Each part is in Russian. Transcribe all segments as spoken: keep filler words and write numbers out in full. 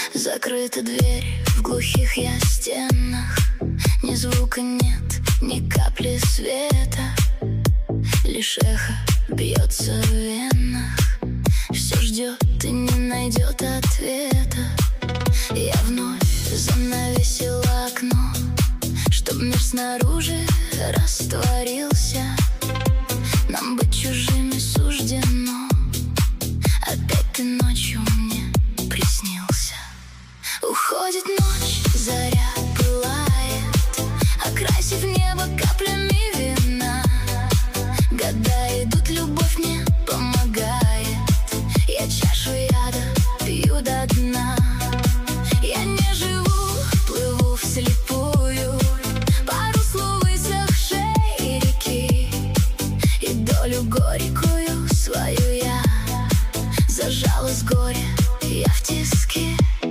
Закрыта дверь в глухих я стенах. Ни звука нет, ни капли света, лишь эхо бьется в венах. Все ждет и не найдет ответа. Я вновь занавесила окно, чтоб мир снаружи растворился. Нам быть чужими суждено. Опять ты ночью мне приснился. Уходит ночь, заря пылает, окрасив небо каплями вина. Года идут, любовь мне помогает. Я чашу яда пью до дна. Я не живу, плыву вслепую по руслу высохшей реки, и долю горькую свою я зажала с горя, я в тиске.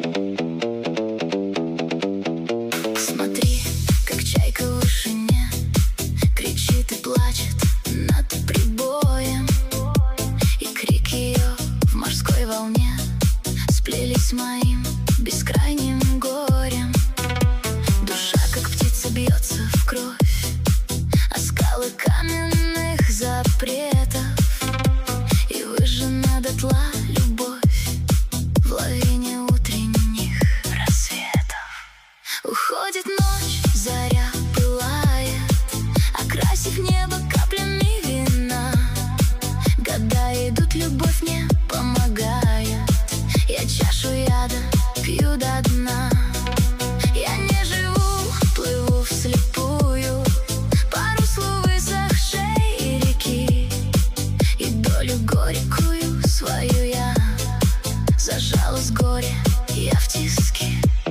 Смотри, как чайка в вышине кричит и плачет над прибоем, и крик ее в морской волне сплелись с моим бескрайним горем. Душа, как птица, бьется в кровь о скалы каменных запретов, и выжжена дотла любовь в лавине утренних рассветов. Уходит ночь, заря пылает, окрасив небо каплями вина. Года идут, любовь мне помогает. Я чашу яда пью до дна. Я не живу, плыву вслепую по руслу высохшей реки, и долю горькую свою я зажала с горя, я в тиске.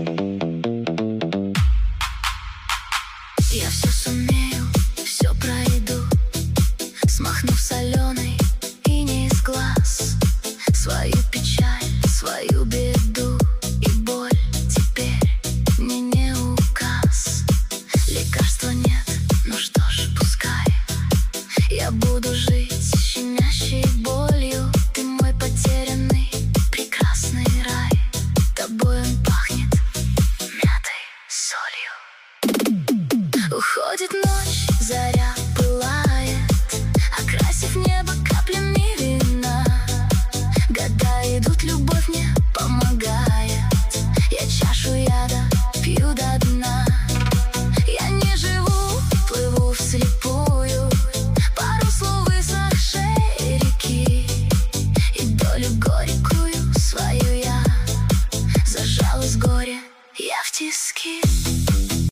Я все сумею, все пройду, смахнув соленой иней с глаз свою печаль, свою беду и боль. Теперь мне не указ, лекарства нет, ну что ж, пускай. Я буду жить щемящей болью. Ты мой потерянный прекрасный рай, тобой он пахнет мятой, солью. Уходит ночь, заря пылает, окрасив небо каплями вина. Года идут, любовь мне помогает. Я чашу яда пью до дна. Я не живу, плыву вслепую по руслу высохшей реки, и долю горькую свою я зажала с горя, я в тиске.